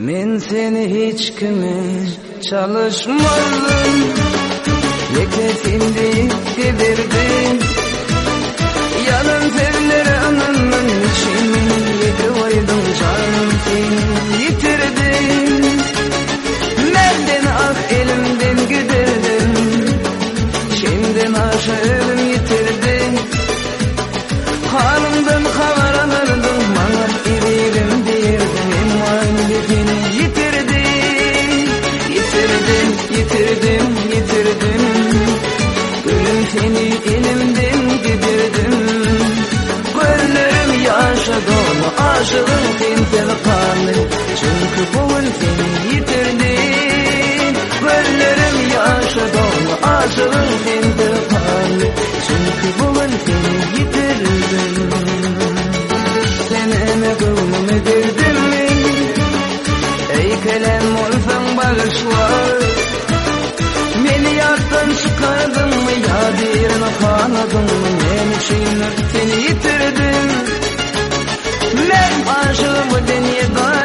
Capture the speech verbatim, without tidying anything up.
Men seni hiç kime çalışmadım, yeketindi gidirdin. Yalan sevleri ananın için yedi koydum, canım seni yitirdin. Menden ah elimden gidirdin, şimdiden aşa ölüm yitirdin. Halımdan havalanırdın, bana iririm dirdin. Emanetini yitirdin, yitirdin, yitirdin, yitirdin. Gülüm seni elimden gidirdim. Gözlerim yaşa dolu, aşığım sen kanlı. Çünkü bu seni yitirdin. Gözlerim yaşa dolu, aşığım sen kanlı. Çünkü bu seni yitirdin. Sen eme gönlüm edirdin mi? Ey kelem olsan bağışlar. Beni yattan çıkardın mı, yadirine kanadın mı? Men için seni yitirdim. Ben aşığımı deneye